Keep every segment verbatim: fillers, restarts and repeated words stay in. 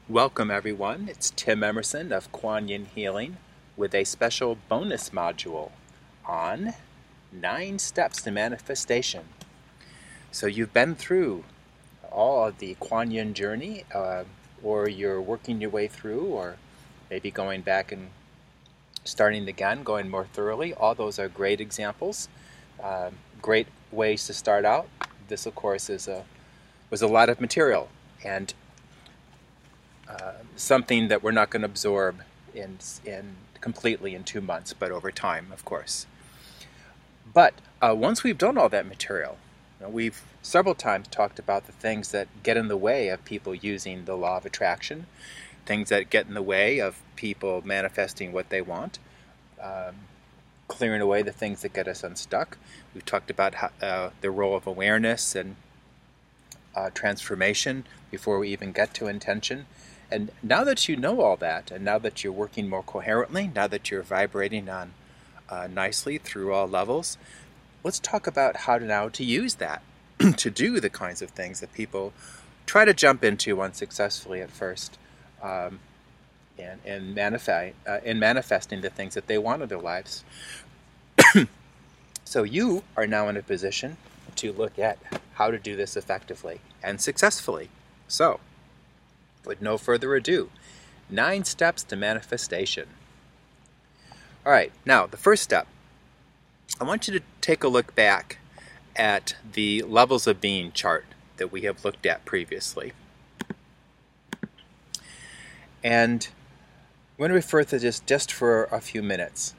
Welcome everyone, it's Tim Emerson of Kuan Yin Healing with a special bonus module on nine steps to manifestation. So you've been through all of the Kuan Yin journey, uh, or you're working your way through, or maybe going back and starting again, going more thoroughly. All those are great examples, uh, great ways to start out. This of course is a, was a lot of material, and Uh, something that we're not going to absorb in, in completely in two months, but over time, of course. But uh, once we've done all that material, you know, we've several times talked about the things that get in the way of people using the law of attraction, things that get in the way of people manifesting what they want, um, clearing away the things that get us unstuck. We've talked about how, uh, the role of awareness and uh, transformation before we even get to intention. And now that you know all that, and now that you're working more coherently, now that you're vibrating on uh, nicely through all levels, let's talk about how to now to use that to do the kinds of things that people try to jump into unsuccessfully at first, um, and, and manifest, uh, in manifesting the things that they want in their lives. So you are now in a position to look at how to do this effectively and successfully. So, with no further ado, nine steps to manifestation. All right, now the first step, I want you to take a look back at the levels of being chart that we have looked at previously. And I'm going to refer to this just for a few minutes.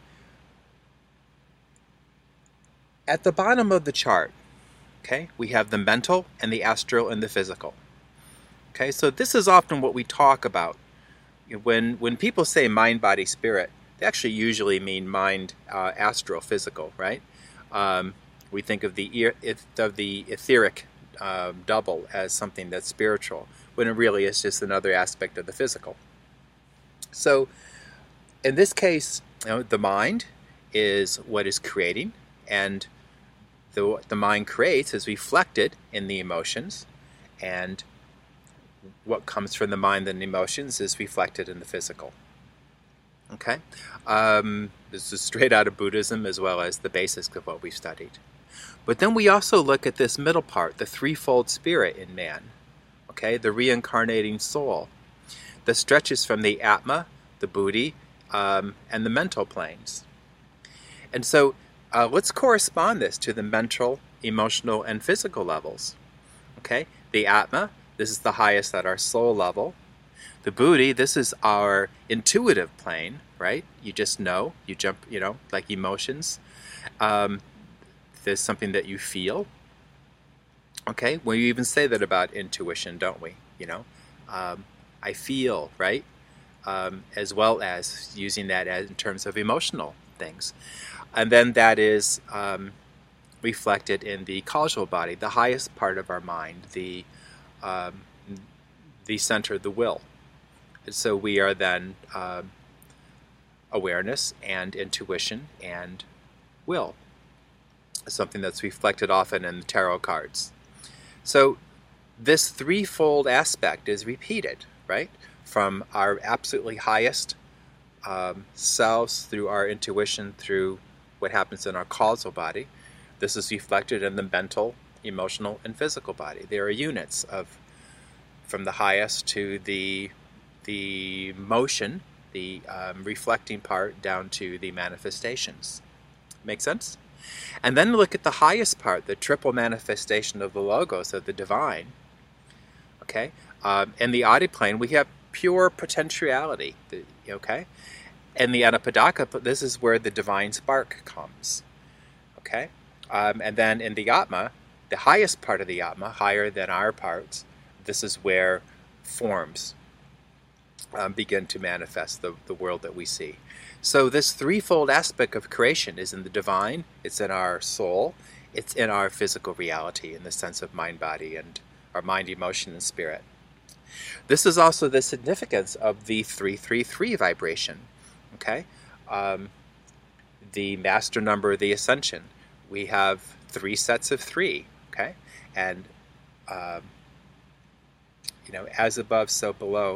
At the bottom of the chart, okay, we have the mental and the astral and the physical. Okay, so this is often what we talk about. When when people say mind, body, spirit, they actually usually mean mind, uh, astral, physical, right? Um, we think of the of the etheric uh, double as something that's spiritual, when it really is just another aspect of the physical. So, in this case, you know, the mind is what is creating, and the the mind creates is reflected in the emotions, and what comes from the mind and emotions is reflected in the physical. Okay? Um, this is straight out of Buddhism as well as the basis of what we've studied. But then we also look at this middle part, the threefold spirit in man. Okay? The reincarnating soul that stretches from the Atma, the Buddhi, um, and the mental planes. And so uh, let's correspond this to the mental, emotional, and physical levels. Okay? The Atma, this is the highest at our soul level. The Buddhi, this is our intuitive plane, right? You just know, you jump, you know, like emotions. Um, there's something that you feel. Okay, we even say that about intuition, don't we? You know, um, I feel, right? Um, as well as using that as in terms of emotional things. And then that is um, reflected in the causal body, the highest part of our mind, the Um, the center, the will. And so we are then um, awareness and intuition and will, something that's reflected often in the tarot cards. So this threefold aspect is repeated, right? From our absolutely highest um, selves, through our intuition, through what happens in our causal body. This is reflected in the mental, emotional, and physical body. There are units of from the highest to the the motion, the um, reflecting part, down to the manifestations. Make sense? And then look at the highest part, the triple manifestation of the logos, of the divine. Okay, um, in the Adi plane we have pure potentiality. Okay, and the Anapadaka, this is where the divine spark comes. Okay, um, and then in the Atma, the highest part of the Atma, higher than our parts, this is where forms um, begin to manifest the, the world that we see. So this threefold aspect of creation is in the divine, it's in our soul, it's in our physical reality, in the sense of mind, body, and our mind, emotion, and spirit. This is also the significance of the three three three vibration. Okay, um, the master number of the ascension. We have three sets of three. Okay, and um, you know, as above, so below.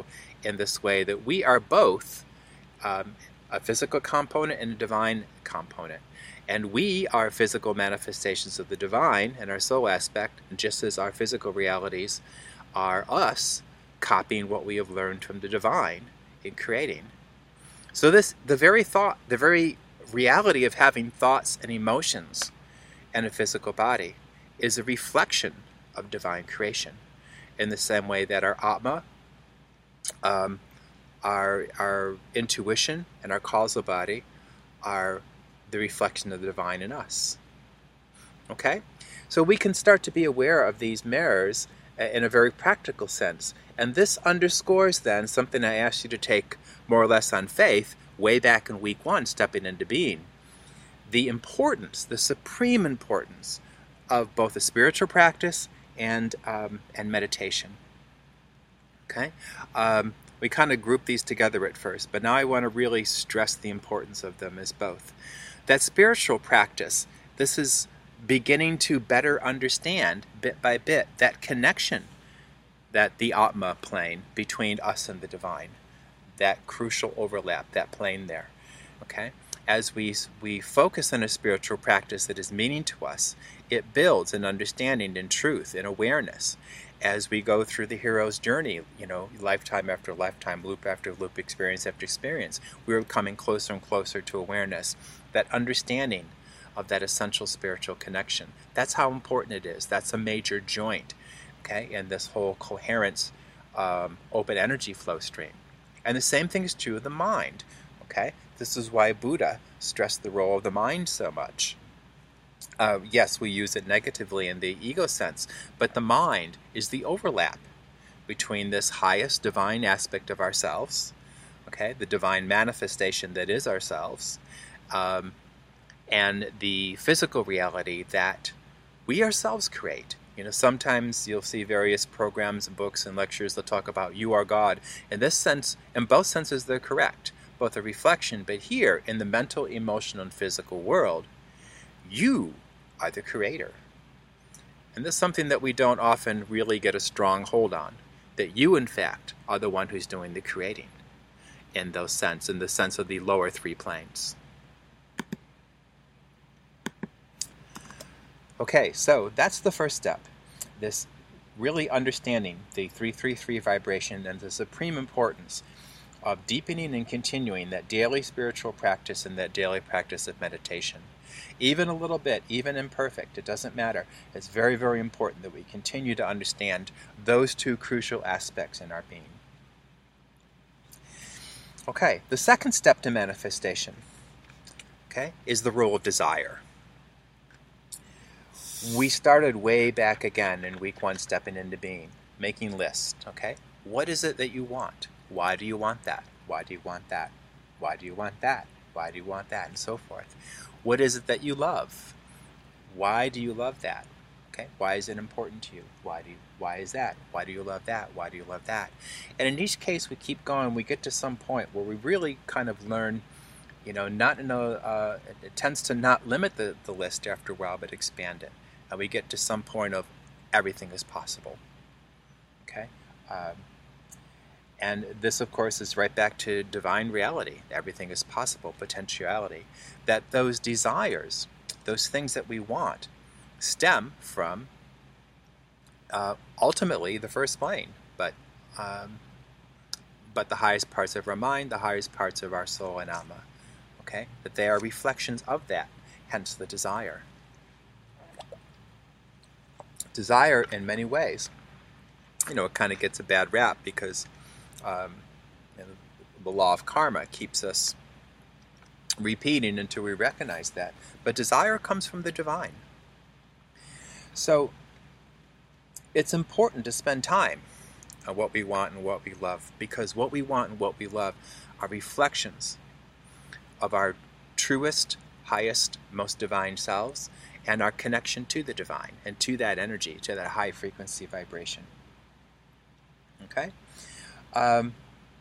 in this way that we are both um, a physical component and a divine component. And we are physical manifestations of the divine and our soul aspect, just as our physical realities are us copying what we have learned from the divine in creating. So this, the very thought, the very reality of having thoughts and emotions and a physical body is a reflection of divine creation, in the same way that our Atma, um, our, our intuition, and our causal body are the reflection of the divine in us. Okay? So we can start to be aware of these mirrors in a very practical sense. And this underscores then something I asked you to take more or less on faith way back in week one, stepping into being. The importance, the supreme importance of both a spiritual practice and um, and meditation. Okay? Um, we kind of grouped these together at first, but now I want to really stress the importance of them as both. That spiritual practice, this is beginning to better understand, bit by bit, that connection, that the Atma plane between us and the divine, that crucial overlap, that plane there. Okay? As we we focus on a spiritual practice that is meaning to us, it builds an understanding and truth and awareness. As we go through the hero's journey, you know, lifetime after lifetime, loop after loop, experience after experience, we're coming closer and closer to awareness, that understanding of that essential spiritual connection. That's how important it is. That's a major joint, okay, in this whole coherence, um, open energy flow stream. And the same thing is true of the mind, okay? This is why Buddha stressed the role of the mind so much. Uh, yes, we use it negatively in the ego sense, but the mind is the overlap between this highest divine aspect of ourselves, okay, the divine manifestation that is ourselves, um, and the physical reality that we ourselves create. You know, sometimes you'll see various programs and books and lectures that talk about you are God. In this sense, in both senses, they're correct, both a reflection, but here in the mental, emotional, and physical world, you are the creator. And this is something that we don't often really get a strong hold on, that you, in fact, are the one who's doing the creating in those sense, in the sense of the lower three planes. Okay, so that's the first step, this really understanding the three three three vibration and the supreme importance of deepening and continuing that daily spiritual practice and that daily practice of meditation. Even a little bit, even imperfect, it doesn't matter. It's very, very important that we continue to understand those two crucial aspects in our being. Okay, the second step to manifestation, okay, is the role of desire. We started way back again in week one, stepping into being, making lists, okay? What is it that you want? Why do you want that? Why do you want that? Why do you want that? Why do you want that? And so forth. What is it that you love? Why do you love that? Okay, why is it important to you? Why do you, why is that? Why do you love that? Why do you love that? And in each case, we keep going. We get to some point where we really kind of learn, you know, not in a, uh, it tends to not limit the, the list after a while, but expand it. And we get to some point of everything is possible. Okay? Um, and this, of course, is right back to divine reality. Everything is possible, potentiality. That those desires, those things that we want, stem from uh, ultimately the first plane, but um, but the highest parts of our mind, the highest parts of our soul and Atma. Okay? That they are reflections of that, hence the desire. Desire, in many ways, you know, it kind of gets a bad rap because um, you know, the law of karma keeps us repeating until we recognize that. But desire comes from the divine. So it's important to spend time on what we want and what we love, because what we want and what we love are reflections of our truest, highest, most divine selves, and our connection to the divine and to that energy, to that high frequency vibration. Okay? Um,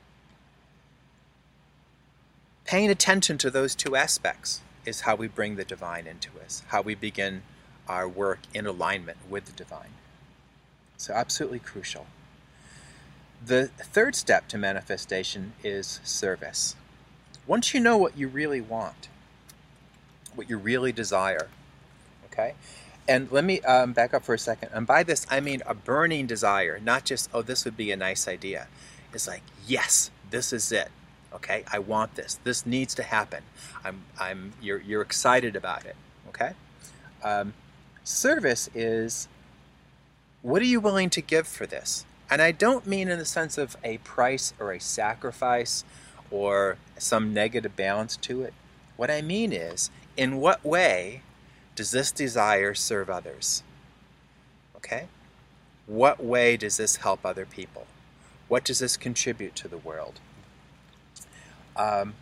paying attention to those two aspects is how we bring the divine into us, how we begin our work in alignment with the divine. So absolutely crucial. The third step to manifestation is service. Once you know what you really want, what you really desire, okay? And let me um, back up for a second. And by this, I mean a burning desire, not just, oh, this would be a nice idea. It's like, yes, this is it. Okay, I want this. This needs to happen. I'm, I'm, you're, you're excited about it. Okay. Um, service is, what are you willing to give for this? And I don't mean in the sense of a price or a sacrifice or some negative balance to it. What I mean is, in what way does this desire serve others? Okay? What way does this help other people? What does this contribute to the world? Um,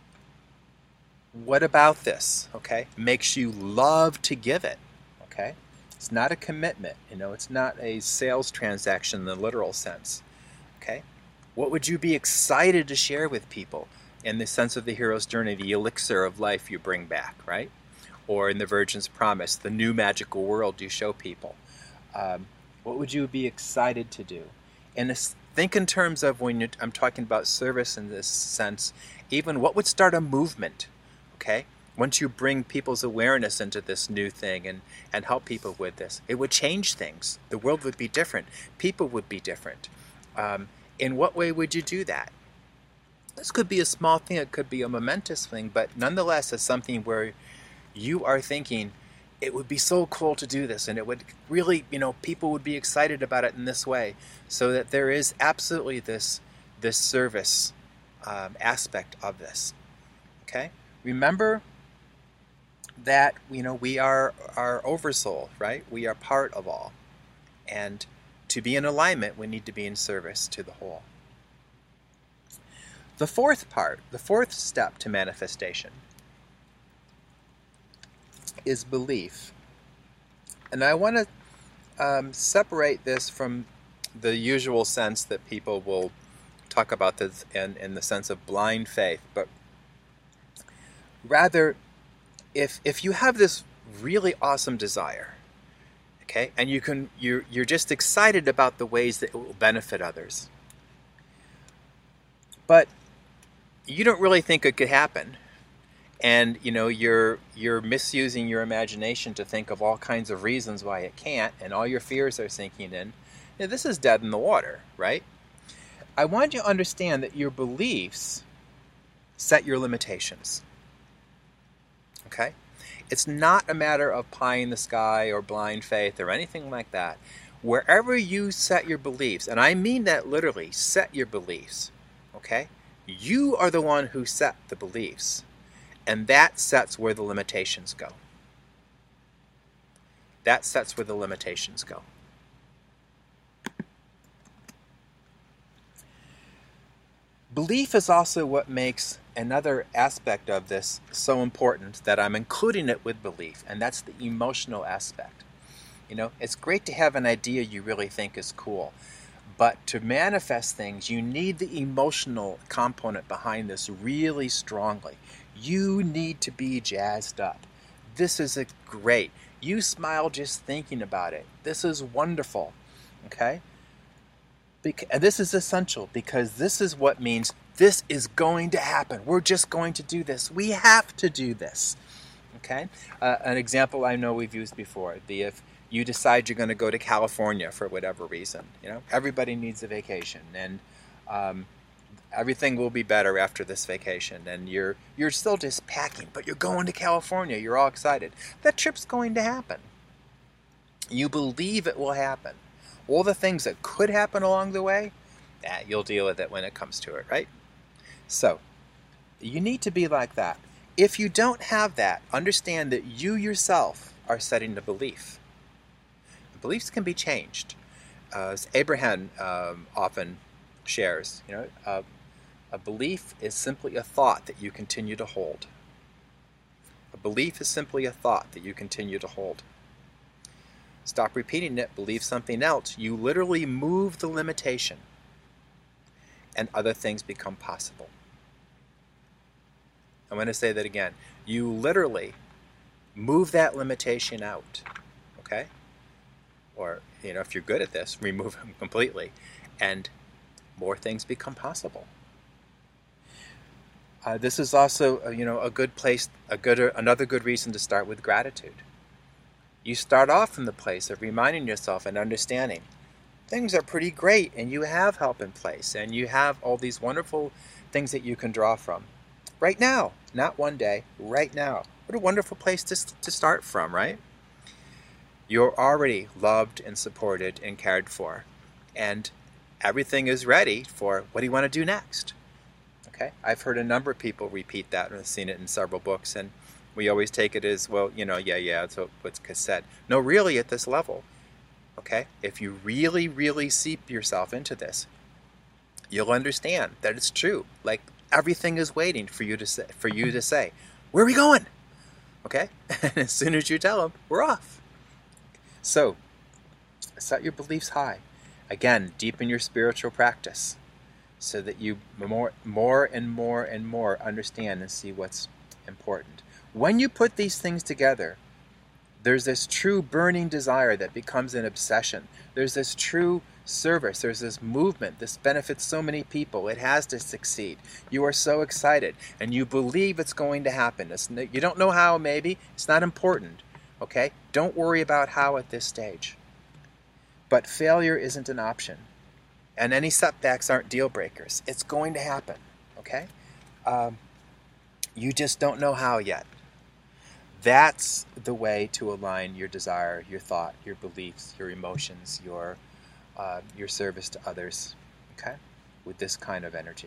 what about this, okay, makes you love to give it, okay? It's not a commitment, you know, it's not a sales transaction in the literal sense, okay? What would you be excited to share with people in the sense of the hero's journey, the elixir of life you bring back, right? Or in the Virgin's Promise, the new magical world you show people. Um, what would you be excited to do? And this, think in terms of when you're, I'm talking about service in this sense, even what would start a movement, okay? Once you bring people's awareness into this new thing and, and help people with this, it would change things. The world would be different. People would be different. Um, in what way would you do that? This could be a small thing, it could be a momentous thing, but nonetheless it's something where you are thinking, it would be so cool to do this, and it would really, you know, people would be excited about it in this way, so that there is absolutely this this service um, aspect of this. Okay, remember that, you know, we are our oversoul, right? We are part of all, and to be in alignment, we need to be in service to the whole. The fourth part, the fourth step to manifestation, is belief. And I want to um, separate this from the usual sense that people will talk about this in, in the sense of blind faith, but rather, if if you have this really awesome desire, okay, and you can you're you're just excited about the ways that it will benefit others, but you don't really think it could happen. And, you know, you're you're misusing your imagination to think of all kinds of reasons why it can't, and all your fears are sinking in. You know, this is dead in the water, right? I want you to understand that your beliefs set your limitations. Okay? It's not a matter of pie in the sky or blind faith or anything like that. Wherever you set your beliefs, and I mean that literally, set your beliefs, okay? You are the one who set the beliefs. And that sets where the limitations go. That sets where the limitations go. Belief is also what makes another aspect of this so important that I'm including it with belief, and that's the emotional aspect. You know, it's great to have an idea you really think is cool, but to manifest things, you need the emotional component behind this really strongly. You need to be jazzed up. This is a great. You smile just thinking about it. This is wonderful. Okay? Bec- and this is essential because this is what means this is going to happen. We're just going to do this. We have to do this. Okay? Uh, an example I know we've used before. The if you decide you're going to go to California for whatever reason. You know, everybody needs a vacation, and um, everything will be better after this vacation. And you're you're still just packing, but you're going to California. You're all excited. That trip's going to happen. You believe it will happen. All the things that could happen along the way, eh, you'll deal with it when it comes to it, right? So, you need to be like that. If you don't have that, understand that you yourself are setting the belief. Beliefs can be changed. Uh, as Abraham um, often shares, you know, uh, a belief is simply a thought that you continue to hold. A belief is simply a thought that you continue to hold. Stop repeating it, believe something else. You literally move the limitation, and other things become possible. I'm going to say that again. You literally move that limitation out, okay? Or, you know, if you're good at this, remove them completely. And more things become possible. Uh, this is also, uh, you know, a good place, a good, another good reason to start with gratitude. You start off from the place of reminding yourself and understanding things are pretty great, and you have help in place, and you have all these wonderful things that you can draw from right now, not one day, right now. What a wonderful place to, to start from, right? You're already loved and supported and cared for, and everything is ready for what do you want to do next? Okay, I've heard a number of people repeat that, and I've seen it in several books, and we always take it as, well, you know, yeah, yeah, that's what's said. No, really, at this level, okay, if you really, really seep yourself into this, you'll understand that it's true. Like, everything is waiting for you to say, for you to say, where are we going? Okay, and as soon as you tell them, we're off. So, set your beliefs high. Again, deepen your spiritual practice, so that you more, more and more and more understand and see what's important. When you put these things together, there's this true burning desire that becomes an obsession. There's this true service. There's this movement. This benefits so many people. It has to succeed. You are so excited, and you believe it's going to happen. It's, you don't know how, maybe. It's not important. Okay? Don't worry about how at this stage. But failure isn't an option. And any setbacks aren't deal breakers. It's going to happen, okay? Um, you just don't know how yet. That's the way to align your desire, your thought, your beliefs, your emotions, your uh, your service to others, okay? With this kind of energy.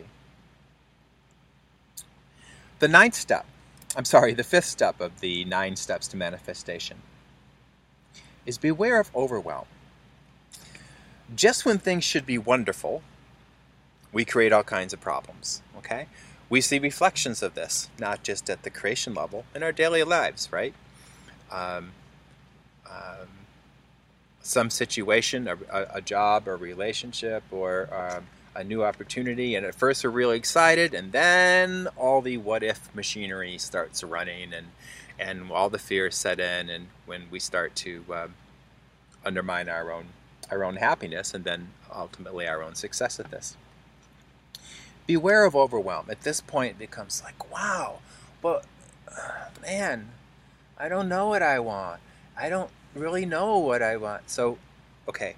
The ninth step, I'm sorry, the fifth step of the nine steps to manifestation is beware of overwhelm. Just when things should be wonderful, we create all kinds of problems, okay? We see reflections of this, not just at the creation level, in our daily lives, right? Um, um, some situation, a, a job, or a relationship, or um, a new opportunity, and at first we're really excited, and then all the what-if machinery starts running, and, and all the fears set in, and when we start to um, undermine our own our own happiness, and then ultimately our own success at this. Beware of overwhelm. At this point, it becomes like, wow, but uh, man, I don't know what I want. I don't really know what I want. So, okay,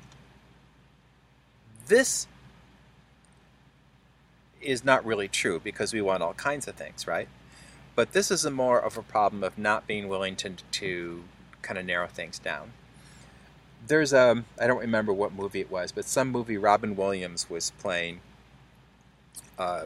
this is not really true, because we want all kinds of things, right? But this is a more of a problem of not being willing to, to kind of narrow things down. There's a, I don't remember what movie it was, but some movie Robin Williams was playing uh,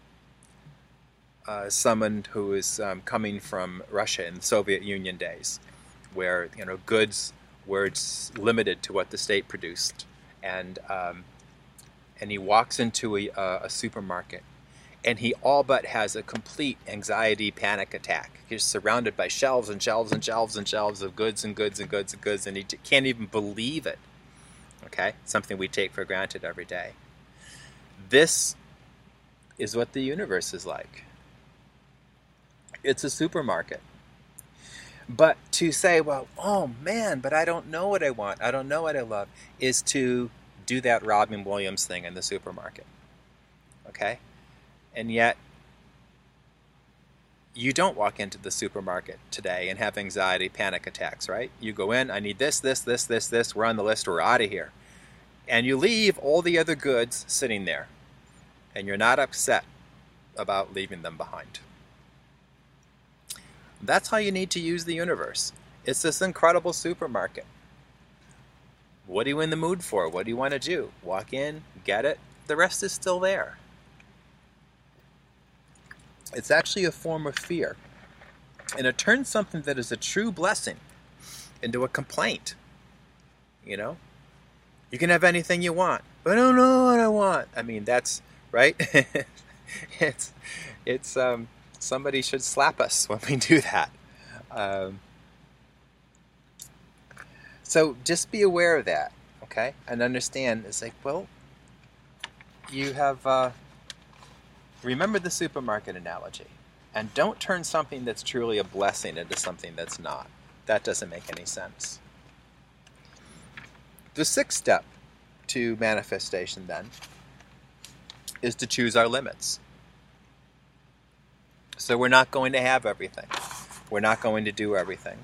uh, someone who is um, coming from Russia in the Soviet Union days, where, you know, goods were limited to what the state produced, and um, and he walks into a, a supermarket, and he all but has a complete anxiety panic attack. He's surrounded by shelves and shelves and shelves and shelves of goods and goods and goods and goods, and he can't even believe it. Okay? Something we take for granted every day. This is what the universe is like. It's a supermarket. But to say, well, oh man, but I don't know what I want, I don't know what I love, is to do that Robin Williams thing in the supermarket. Okay? And yet, you don't walk into the supermarket today and have anxiety, panic attacks, right? You go in, I need this, this, this, this, this, we're on the list, we're out of here. And you leave all the other goods sitting there. And you're not upset about leaving them behind. That's how you need to use the universe. It's this incredible supermarket. What are you in the mood for? What do you want to do? Walk in, get it, the rest is still there. It's actually a form of fear. And it turns something that is a true blessing into a complaint. You know? You can have anything you want, but I don't know what I want. I mean, that's, right? it's, it's, um, somebody should slap us when we do that. Um, so just be aware of that, okay? And understand, it's like, well, you have, uh, remember the supermarket analogy. And don't turn something that's truly a blessing into something that's not. That doesn't make any sense. The sixth step to manifestation, then, is to choose our limits. So we're not going to have everything. We're not going to do everything.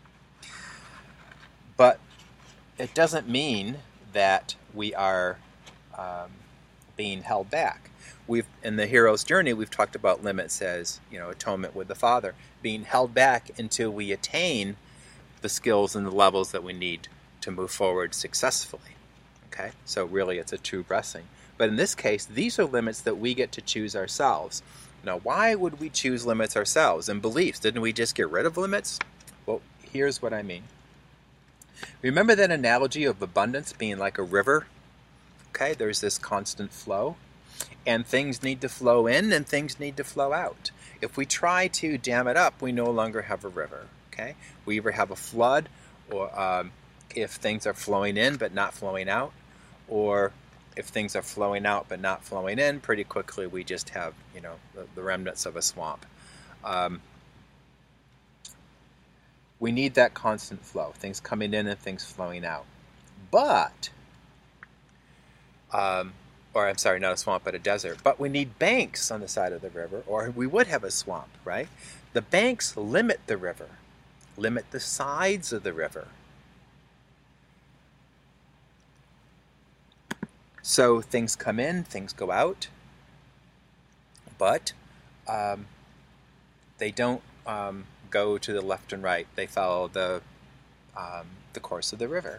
But it doesn't mean that we are um, being held back. We've in the hero's journey, we've talked about limits as, you know, atonement with the Father, being held back until we attain the skills and the levels that we need to move forward successfully. Okay, so really it's a true blessing. But in this case, these are limits that we get to choose ourselves. Now, why would we choose limits ourselves? And beliefs, didn't we just get rid of limits? Well, here's what I mean. Remember that analogy of abundance being like a river? Okay, there's this constant flow. And things need to flow in and things need to flow out. If we try to dam it up, we no longer have a river. Okay, we either have a flood, or um, if things are flowing in but not flowing out, or if things are flowing out but not flowing in, pretty quickly we just have, you know, the, the remnants of a swamp. Um, we need that constant flow, things coming in and things flowing out. But, um, or I'm sorry, not a swamp, but a desert. But we need banks on the side of the river, or we would have a swamp, right? The banks limit the river, limit the sides of the river. So things come in, things go out, but um, they don't um, go to the left and right. They follow the um, the course of the river.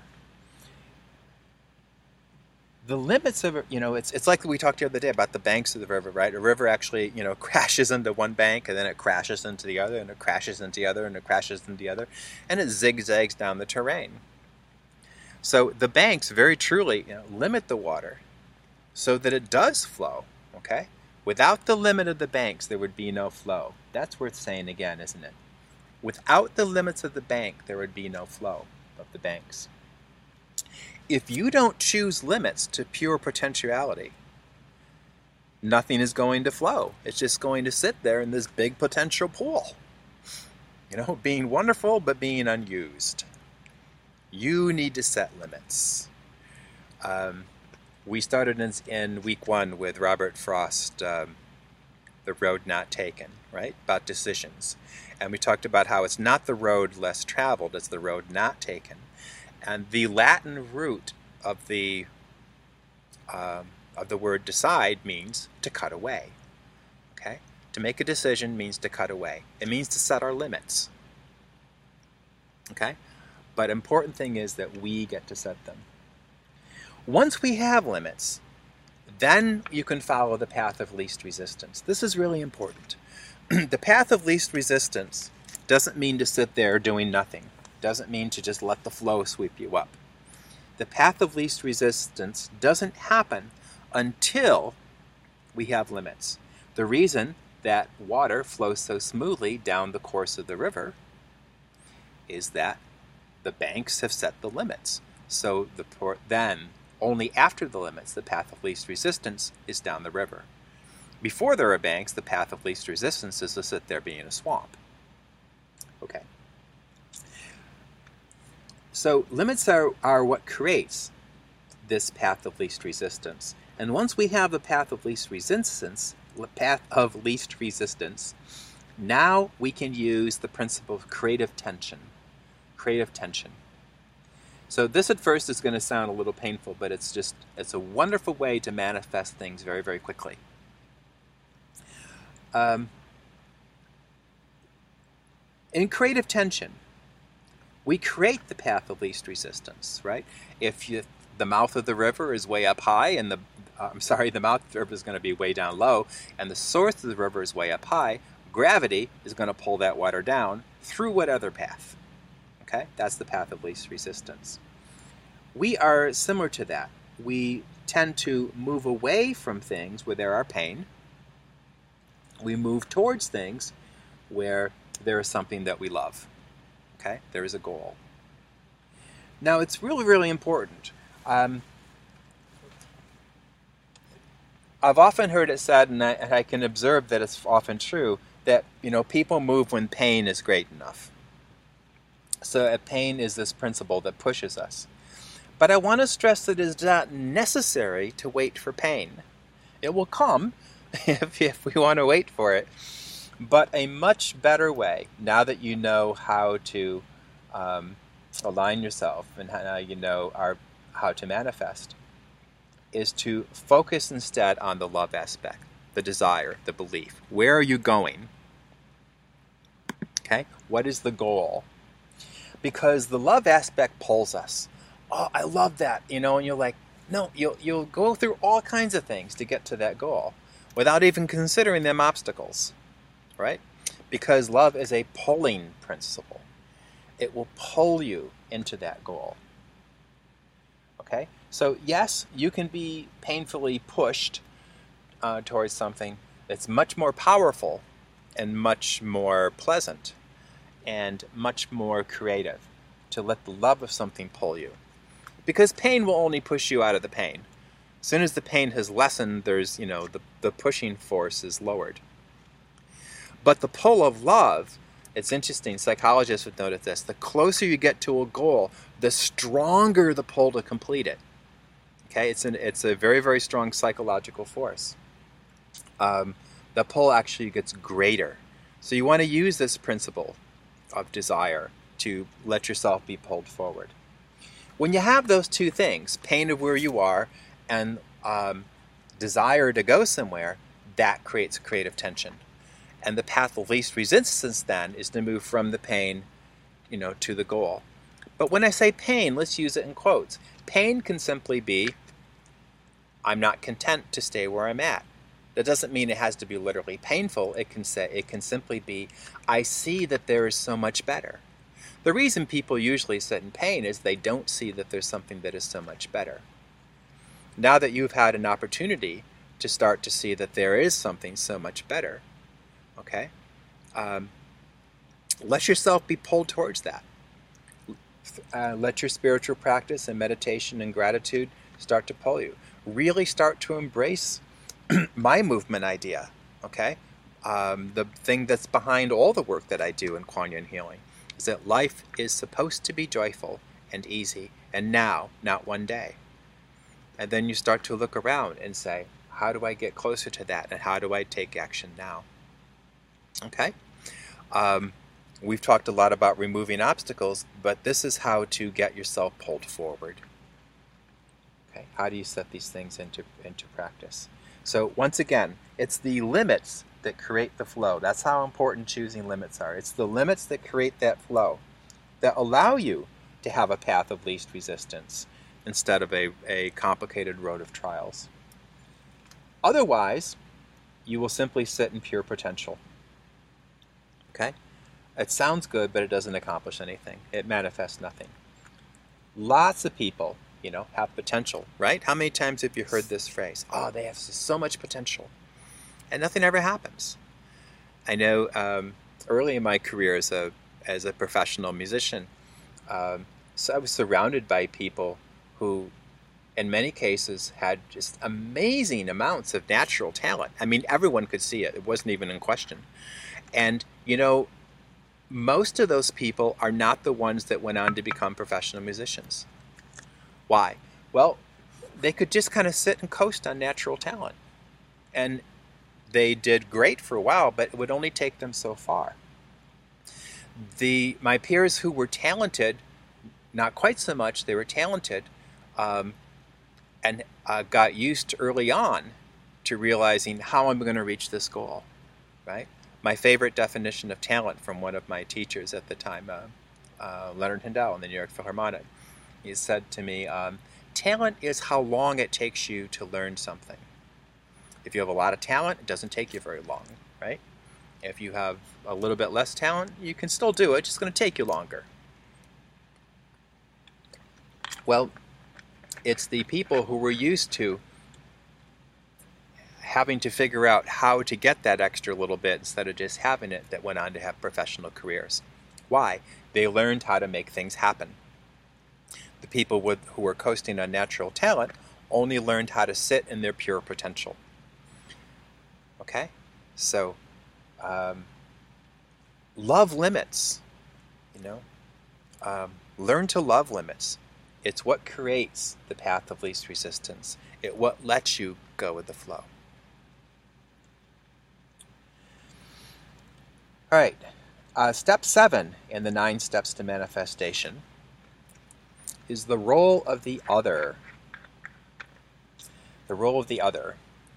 The limits of it, you know, it's it's like we talked the other day about the banks of the river, right? A river actually, you know, crashes into one bank and then it crashes into the other and it crashes into the other and it crashes into the other, and it zigzags down the terrain. So the banks very truly, you know, limit the water so that it does flow, okay? Without the limit of the banks, there would be no flow. That's worth saying again, isn't it? Without the limits of the bank, there would be no flow of the banks. If you don't choose limits to pure potentiality, nothing is going to flow. It's just going to sit there in this big potential pool. You know, being wonderful, but being unused. You need to set limits. Um, we started in, in week one with Robert Frost, um, The Road Not Taken, right? About decisions. And we talked about how it's not the road less traveled, it's the road not taken. And the Latin root of the um, of the word decide means to cut away. Okay? To make a decision means to cut away. It means to set our limits. Okay? But important thing is that we get to set them. Once we have limits, then you can follow the path of least resistance. This is really important. The path of least resistance doesn't mean to sit there doing nothing. Doesn't mean to just let the flow sweep you up. The path of least resistance doesn't happen until we have limits. The reason that water flows so smoothly down the course of the river is that the banks have set the limits. So the then, only after the limits, the path of least resistance is down the river. Before there are banks, the path of least resistance is to sit there being a swamp. Okay. So limits are, are what creates this path of least resistance. And once we have the path of least resistance, the path of least resistance, now we can use the principle of creative tension. Creative tension. So this at first is going to sound a little painful, but it's just, it's a wonderful way to manifest things very, very quickly. Um, in creative tension, we create the path of least resistance, right? If you, the mouth of the river is way up high, and the, uh, I'm sorry, the mouth of the river is going to be way down low, and the source of the river is way up high, gravity is going to pull that water down through what other path? Okay, that's the path of least resistance. We are similar to that. We tend to move away from things where there are pain. We move towards things where there is something that we love. Okay, there is a goal. Now, it's really, really important. Um, I've often heard it said, and I, and I can observe that it's often true, that, you know, people move when pain is great enough. So uh, pain is this principle that pushes us. But I want to stress that it is not necessary to wait for pain. It will come if, if we want to wait for it. But a much better way, now that you know how to um, align yourself and now you know our, how to manifest, is to focus instead on the love aspect, the desire, the belief. Where are you going? Okay? What is the goal? Because the love aspect pulls us. Oh, I love that, you know, and you're like, no, you'll you'll go through all kinds of things to get to that goal without even considering them obstacles, right? Because love is a pulling principle. It will pull you into that goal. Okay? So yes, you can be painfully pushed uh, towards something that's much more powerful and much more pleasant and much more creative, to let the love of something pull you. Because pain will only push you out of the pain. As soon as the pain has lessened, there's, you know, the, the pushing force is lowered. But the pull of love, it's interesting, psychologists would notice this, the closer you get to a goal, the stronger the pull to complete it. Okay, it's, an, it's a very, very strong psychological force. Um, the pull actually gets greater. So you want to use this principle of desire to let yourself be pulled forward. When you have those two things, pain of where you are and um, desire to go somewhere, that creates creative tension. And the path of least resistance then is to move from the pain, you know, to the goal. But when I say pain, let's use it in quotes. Pain can simply be, I'm not content to stay where I'm at. That doesn't mean it has to be literally painful. It can say, it can simply be, I see that there is so much better. The reason people usually sit in pain is they don't see that there's something that is so much better. Now that you've had an opportunity to start to see that there is something so much better, okay, um, let yourself be pulled towards that. Uh, let your spiritual practice and meditation and gratitude start to pull you. Really start to embrace my movement idea, okay? Um, the thing that's behind all the work that I do in Kuan Yin healing is that life is supposed to be joyful and easy, and now, not one day. And then you start to look around and say, how do I get closer to that, and how do I take action now? Okay? Um, we've talked a lot about removing obstacles, but this is how to get yourself pulled forward. Okay? How do you set these things into, into practice? So once again, it's the limits that create the flow. That's how important choosing limits are. It's the limits that create that flow, that allow you to have a path of least resistance instead of a, a complicated road of trials. Otherwise, you will simply sit in pure potential. Okay? It sounds good, but it doesn't accomplish anything. It manifests nothing. Lots of people, you know, have potential, right? How many times have you heard this phrase? Oh, they have so much potential. And nothing ever happens. I know um, early in my career as a as a professional musician, um, so I was surrounded by people who, in many cases, had just amazing amounts of natural talent. I mean, everyone could see it. It wasn't even in question. And, you know, most of those people are not the ones that went on to become professional musicians. Why? Well, they could just kind of sit and coast on natural talent. And they did great for a while, but it would only take them so far. The my peers who were talented, not quite so much, they were talented, um, and uh, got used early on to realizing how I'm going to reach this goal, right? My favorite definition of talent from one of my teachers at the time, uh, uh, Leonard Hindell in the New York Philharmonic, he said to me, um, talent is how long it takes you to learn something. If you have a lot of talent, it doesn't take you very long, right? If you have a little bit less talent, you can still do it, it's just going to take you longer. Well, it's the people who were used to having to figure out how to get that extra little bit instead of just having it that went on to have professional careers. Why? They learned how to make things happen. The people with, who were coasting on natural talent only learned how to sit in their pure potential. Okay? So, um, love limits, you know? Um, learn to love limits. It's what creates the path of least resistance. It what lets you go with the flow. All right. Uh, step seven in the nine steps to manifestation is the role of the other. The role of the other.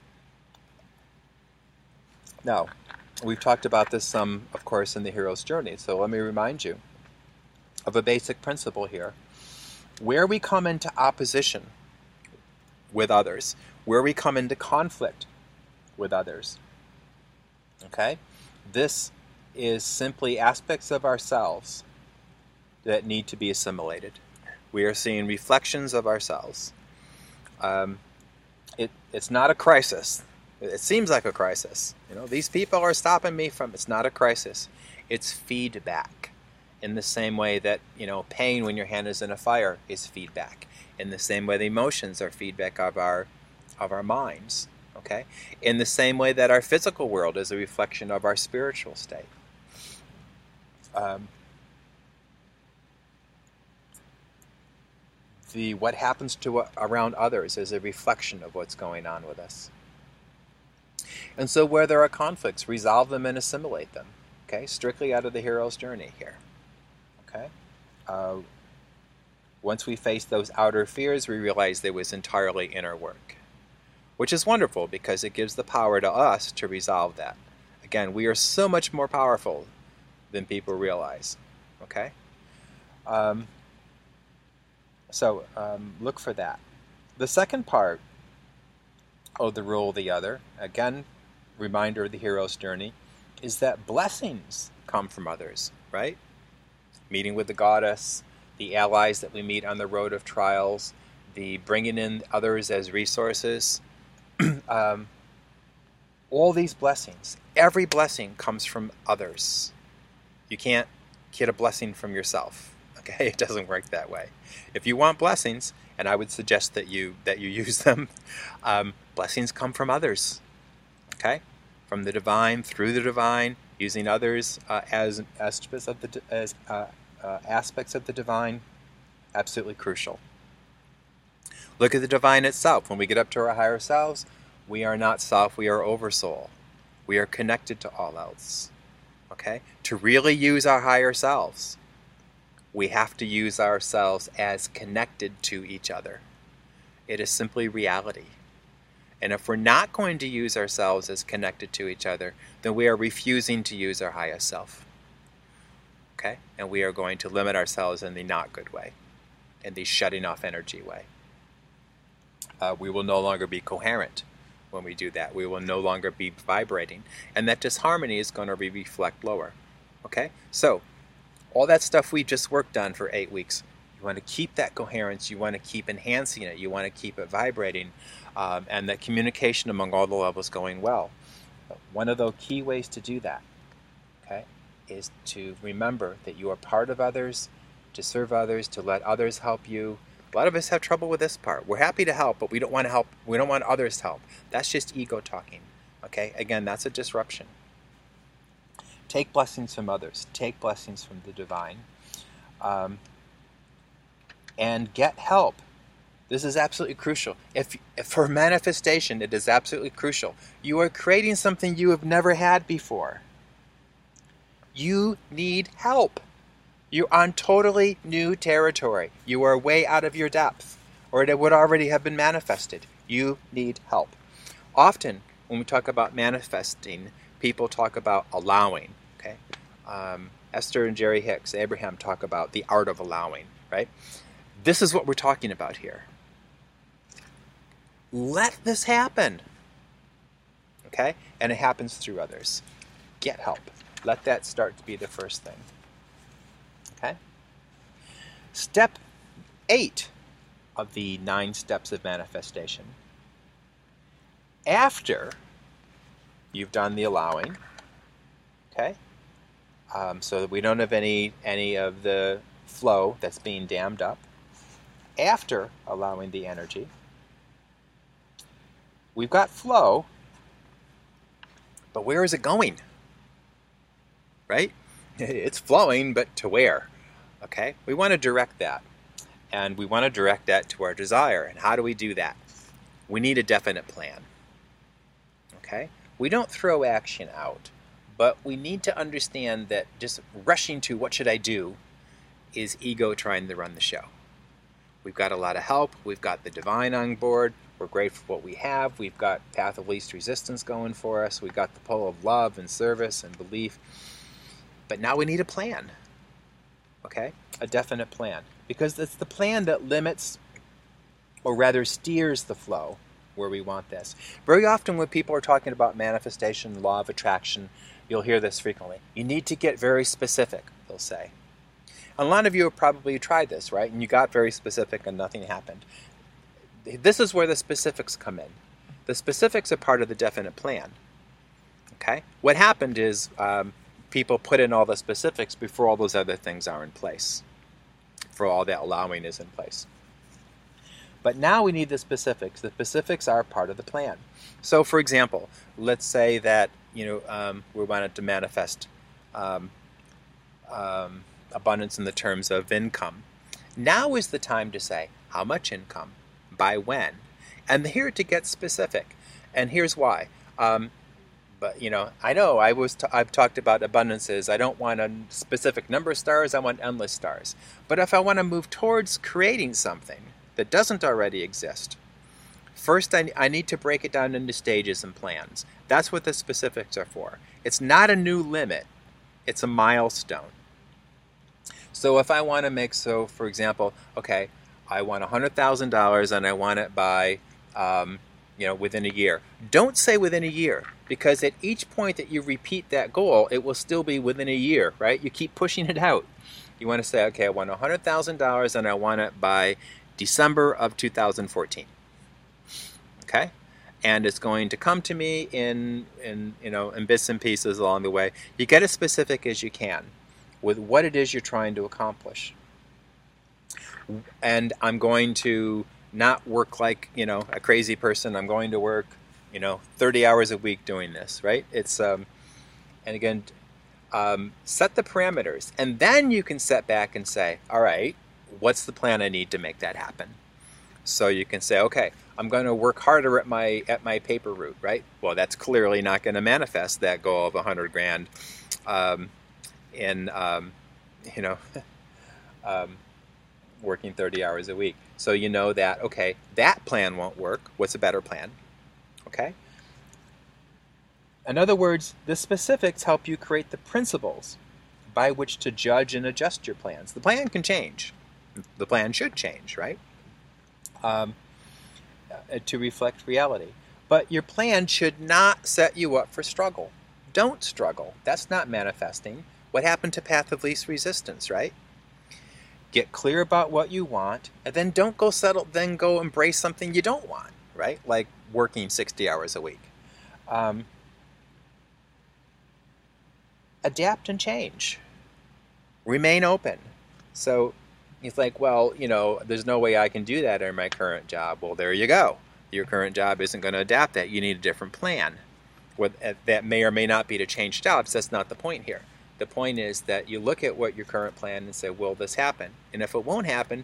Now, we've talked about this some, of course, in the hero's journey, so let me remind you of a basic principle here. Where we come into opposition with others, where we come into conflict with others, okay, this is simply aspects of ourselves that need to be assimilated. We are seeing reflections of ourselves. Um, it, it's not a crisis. It seems like a crisis. You know, these people are stopping me from, it's not a crisis. It's feedback. In the same way that, you know, pain when your hand is in a fire is feedback. In the same way the emotions are feedback of our of our minds. Okay? In the same way that our physical world is a reflection of our spiritual state. Um, the what happens to around others is a reflection of what's going on with us. And so where there are conflicts, resolve them and assimilate them. Okay? Strictly out of the hero's journey here. Okay? Uh, once we face those outer fears, we realize there was entirely inner work. Which is wonderful because it gives the power to us to resolve that. Again, we are so much more powerful than people realize. Okay? Um, so um, look for that. The second part of the rule of the other, again, reminder of the hero's journey, is that blessings come from others, right? Meeting with the goddess, the allies that we meet on the road of trials, the bringing in others as resources, um, all these blessings, every blessing comes from others. You can't get a blessing from yourself. Okay, it doesn't work that way. If you want blessings, and I would suggest that you that you use them, um, blessings come from others. Okay, from the divine, through the divine, using others uh, as aspects of the as uh, uh, aspects of the divine, absolutely crucial. Look at the divine itself. When we get up to our higher selves, we are not self, we are oversoul. We are connected to all else. Okay? To really use our higher selves, we have to use ourselves as connected to each other. It is simply reality. And if we're not going to use ourselves as connected to each other, then we are refusing to use our highest self. Okay? And we are going to limit ourselves in the not good way, in the shutting off energy way. Uh, we will no longer be coherent when we do that. We will no longer be vibrating. And that disharmony is going to be reflect lower. Okay? So, all that stuff we just worked on for eight weeks, you want to keep that coherence. You want to keep enhancing it. You want to keep it vibrating. Um, and that communication among all the levels going well. But one of the key ways to do that, okay, is to remember that you are part of others, to serve others, to let others help you. A lot of us have trouble with this part. We're happy to help, but we don't want to help. We don't want others to help. That's just ego talking. Okay? Again, that's a disruption. Take blessings from others. Take blessings from the divine. Um, and get help. This is absolutely crucial. If, if for manifestation, it is absolutely crucial. You are creating something you have never had before. You need help. You're on totally new territory. You are way out of your depth, or it would already have been manifested. You need help. Often, when we talk about manifesting, people talk about allowing. Okay, um, Esther and Jerry Hicks, Abraham talk about the art of allowing. Right? This is what we're talking about here. Let this happen. Okay, and it happens through others. Get help. Let that start to be the first thing. Okay? Step eight of the nine steps of manifestation. After you've done the allowing, okay, um, so that we don't have any any of the flow that's being dammed up. After allowing the energy, we've got flow, but where is it going? Right? It's flowing, but to where? Okay? We want to direct that. And we want to direct that to our desire. And how do we do that? We need a definite plan. Okay? We don't throw action out, But we need to understand that just rushing to what should I do is ego trying to run the show. We've got a lot of help. We've got the divine on board. We're grateful for what we have. We've got path of least resistance going for us. We've got the pull of love and service and belief. But now we need a plan, okay? A definite plan. Because it's the plan that limits, or rather steers the flow where we want this. Very often when people are talking about manifestation, law of attraction, you'll hear this frequently. You need to get very specific, they'll say. A lot of you have probably tried this, right? And you got very specific and nothing happened. This is where the specifics come in. The specifics are part of the definite plan. Okay? What happened is um, people put in all the specifics before all those other things are in place. For all that allowing is in place. But now we need the specifics. The specifics are part of the plan. So, for example, let's say that you know um, we wanted to manifest um, um, abundance in the terms of income. Now is the time to say how much income, by when, and here to get specific. And here's why. Um, but you know, I know I was t- I've talked about abundances. I don't want a specific number of stars. I want endless stars. But if I want to move towards creating something that doesn't already exist, first I, I need to break it down into stages and plans. That's what the specifics are for. It's not a new limit. It's a milestone. So if I want to make, so for example, okay, I want one hundred thousand dollars and I want it by, um, you know, within a year. Don't say within a year, because at each point that you repeat that goal, it will still be within a year, right? You keep pushing it out. You want to say, okay, I want one hundred thousand dollars and I want it by December of two thousand fourteen. Okay? And it's going to come to me in, in, you know, in bits and pieces along the way. You get as specific as you can with what it is you're trying to accomplish. And I'm going to not work like, you know, a crazy person. I'm going to work, you know, thirty hours a week doing this, right? It's, um, and again, um, set the parameters. And then you can set back and say, all right, what's the plan I need to make that happen? So you can say, okay, I'm going to work harder at my at my paper route, right? Well, that's clearly not going to manifest that goal of a hundred grand um, in, um, you know, um, working thirty hours a week. So you know that, okay, that plan won't work. What's a better plan? Okay? In other words, the specifics help you create the principles by which to judge and adjust your plans. The plan can change. The plan should change, right? Um, to reflect reality. But your plan should not set you up for struggle. Don't struggle. That's not manifesting. What happened to path of least resistance, right? Get clear about what you want, and then don't go settle, then go embrace something you don't want, right? Like working sixty hours a week. Um, adapt and change. Remain open. So it's like, well, you know, there's no way I can do that in my current job. Well, there you go. Your current job isn't going to adapt that. You need a different plan. What, that may or may not be to change jobs. That's not the point here. The point is that you look at what your current plan and say, will this happen? And if it won't happen,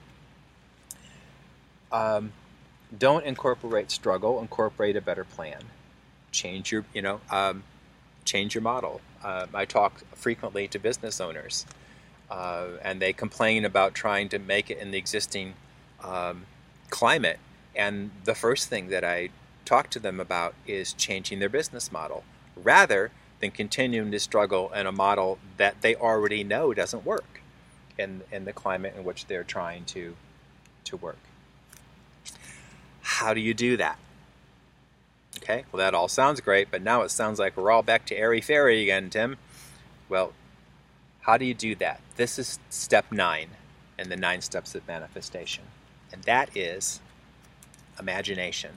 um, don't incorporate struggle. Incorporate a better plan. Change your, you know, um, change your model. Uh, I talk frequently to business owners. Uh, and they complain about trying to make it in the existing um, climate. And the first thing that I talk to them about is changing their business model, rather than continuing to struggle in a model that they already know doesn't work in, in the climate in which they're trying to, to work. How do you do that? Okay, well, that all sounds great, but now it sounds like we're all back to airy-fairy again, Tim. Well, how do you do that? This is step nine in the nine steps of manifestation. And that is imagination.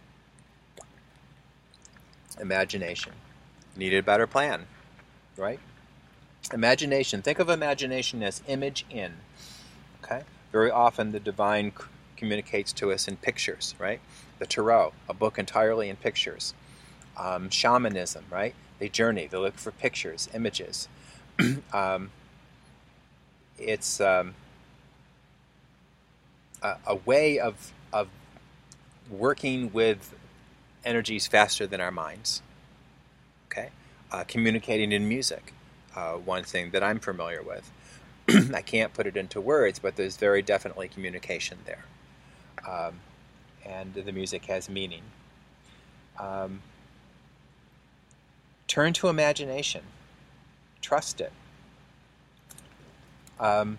Imagination. Need a better plan, right? Imagination. Think of imagination as image in. Okay? Very often the divine c- communicates to us in pictures, right? The Tarot, a book entirely in pictures. Um, shamanism, right? They journey. They look for pictures, images. um, it's um, a, a way of of working with energies faster than our minds. Okay, Uh, communicating in music, uh, one thing that I'm familiar with. I can't put it into words, but there's very definitely communication there. Um, and the music has meaning. Um, turn to imagination. Trust it. Um,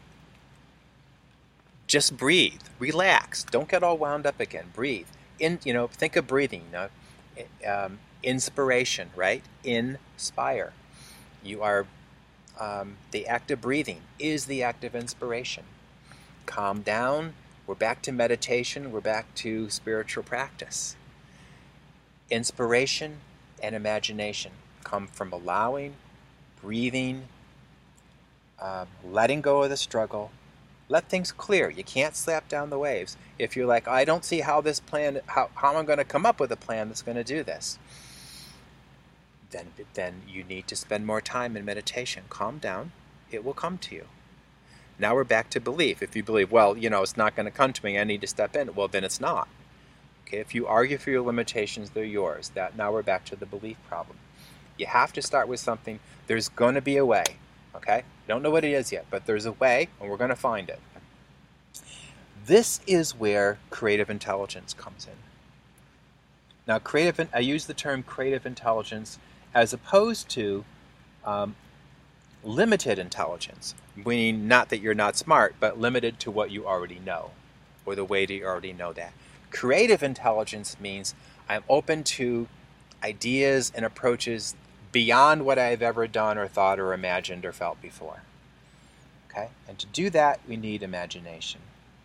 just breathe. Relax. Don't get all wound up again. Breathe. In, you know, think of breathing. You know, um, inspiration, right? Inspire. You are, um, the act of breathing is the act of inspiration. Calm down. We're back to meditation. We're back to spiritual practice. Inspiration and imagination come from allowing, breathing, um, letting go of the struggle. Let things clear. You can't slap down the waves. If you're like, I don't see how this plan, how, how I'm going to come up with a plan that's going to do this, then, then you need to spend more time in meditation. Calm down. It will come to you. Now we're back to belief. If you believe, well, you know, it's not going to come to me, I need to step in, well, then it's not. Okay, if you argue for your limitations, they're yours. That now we're back to the belief problem. You have to start with something. There's going to be a way. Okay? Don't know what it is yet, but there's a way, and we're going to find it. This is where creative intelligence comes in. Now, creative, I use the term creative intelligence as opposed to um, limited intelligence, meaning not that you're not smart, but limited to what you already know, or the way that you already know that. Creative intelligence means I'm open to ideas and approaches beyond what I've ever done or thought or imagined or felt before. Okay? And to do that, we need imagination.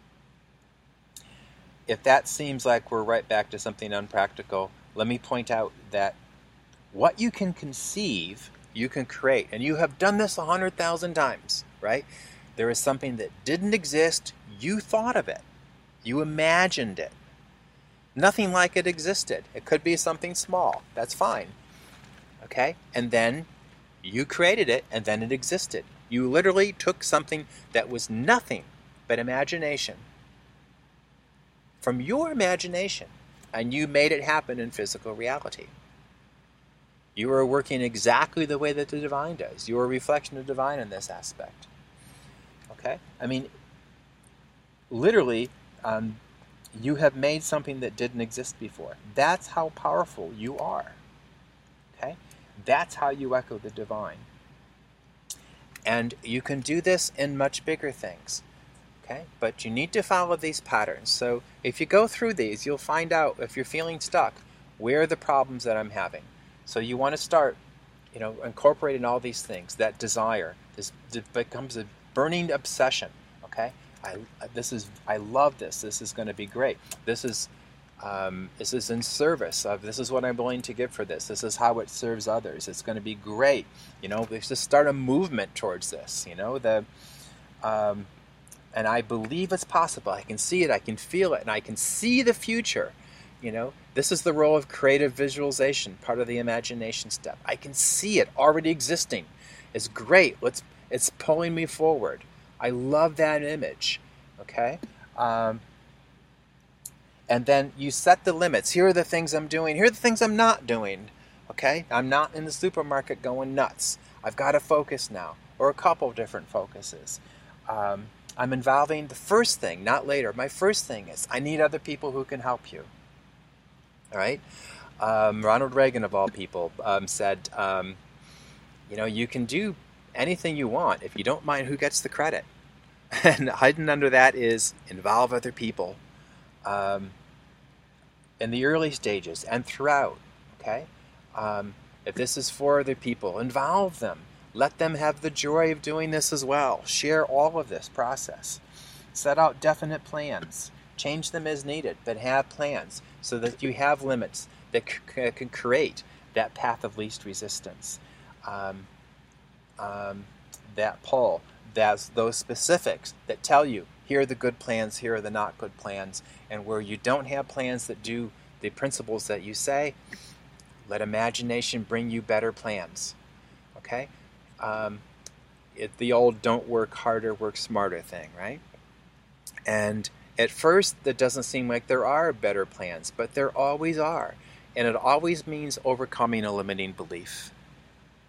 If that seems like we're right back to something unpractical, let me point out that what you can conceive, you can create. And you have done this a hundred thousand times, right? There is something that didn't exist, you thought of it. You imagined it. Nothing like it existed. It could be something small. That's fine. Okay? And then you created it, and then it existed. You literally took something that was nothing but imagination from your imagination, and you made it happen in physical reality. You are working exactly the way that the divine does. You are a reflection of the divine in this aspect. Okay? I mean, literally, um, you have made something that didn't exist before. That's how powerful you are. Okay? That's how you echo the divine. And you can do this in much bigger things. Okay? But you need to follow these patterns. So if you go through these, you'll find out, if you're feeling stuck, where are the problems that I'm having. So you want to start, you know, incorporating all these things. That desire, this becomes a burning obsession. Okay? I, this is, I love this. This is going to be great. This is, um, this is in service of, this is what I'm willing to give for this. This is how it serves others. It's going to be great. You know, let's just start a movement towards this. You know, the, um, and I believe it's possible. I can see it. I can feel it, and I can see the future. You know, this is the role of creative visualization, part of the imagination step. I can see it already existing. It's great. Let's. It's pulling me forward. I love that image, okay? Um, and then you set the limits. Here are the things I'm doing. Here are the things I'm not doing, okay? I'm not in the supermarket going nuts. I've got to focus now, or a couple of different focuses. Um, I'm involving the first thing, not later. My first thing is I need other people who can help you, all right? Um, Ronald Reagan, of all people, um, said, um, you know, you can do anything you want if you don't mind who gets the credit. And hidden under that is involve other people um, in the early stages and throughout. Okay, um, if this is for other people, involve them. Let them have the joy of doing this as well. Share all of this process. Set out definite plans. Change them as needed, but have plans so that you have limits that c- can create that path of least resistance. Um, Um, that pull, that's those specifics that tell you, here are the good plans, here are the not good plans, and where you don't have plans that do the principles that you say, let imagination bring you better plans. Okay? Um, it, the old don't work harder, work smarter thing, right? And at first, that doesn't seem like there are better plans, but there always are. And it always means overcoming a limiting belief.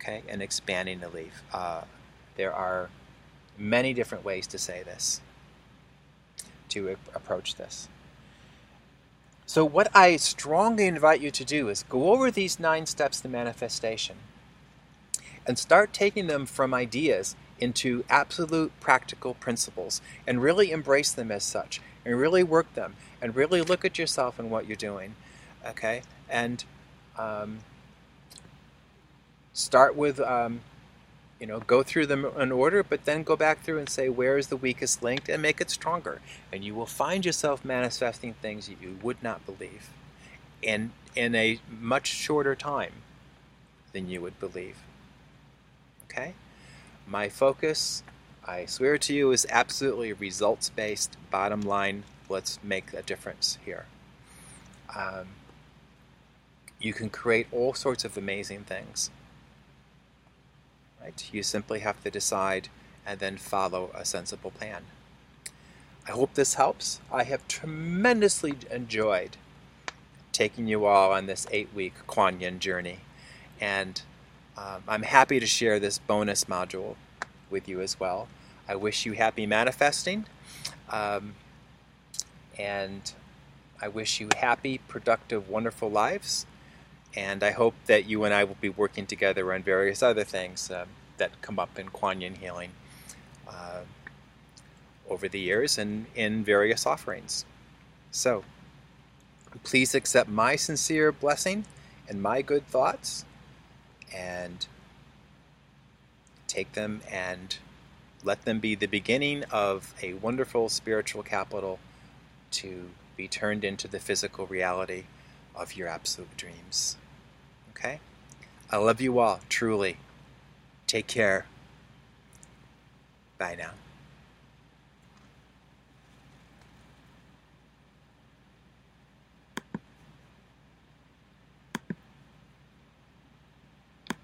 okay, and expanding the leaf. Uh, there are many different ways to say this, to a- approach this. So what I strongly invite you to do is go over these nine steps to manifestation and start taking them from ideas into absolute practical principles and really embrace them as such and really work them and really look at yourself and what you're doing, okay? And um, start with, um, you know, go through them in order, but then go back through and say, where is the weakest link, and make it stronger. And you will find yourself manifesting things that you would not believe in, in a much shorter time than you would believe. Okay? My focus, I swear to you, is absolutely results-based, bottom line. Let's make a difference here. Um, you can create all sorts of amazing things. Right? You simply have to decide and then follow a sensible plan. I hope this helps. I have tremendously enjoyed taking you all on this eight-week Kuan Yin journey, and um, I'm happy to share this bonus module with you as well. I wish you happy manifesting, um, and I wish you happy, productive, wonderful lives. And I hope that you and I will be working together on various other things uh, that come up in Kuan Yin healing uh, over the years and in various offerings. So, please accept my sincere blessing and my good thoughts and take them and let them be the beginning of a wonderful spiritual capital to be turned into the physical reality of your absolute dreams. Okay? I love you all, truly. Take care. Bye now.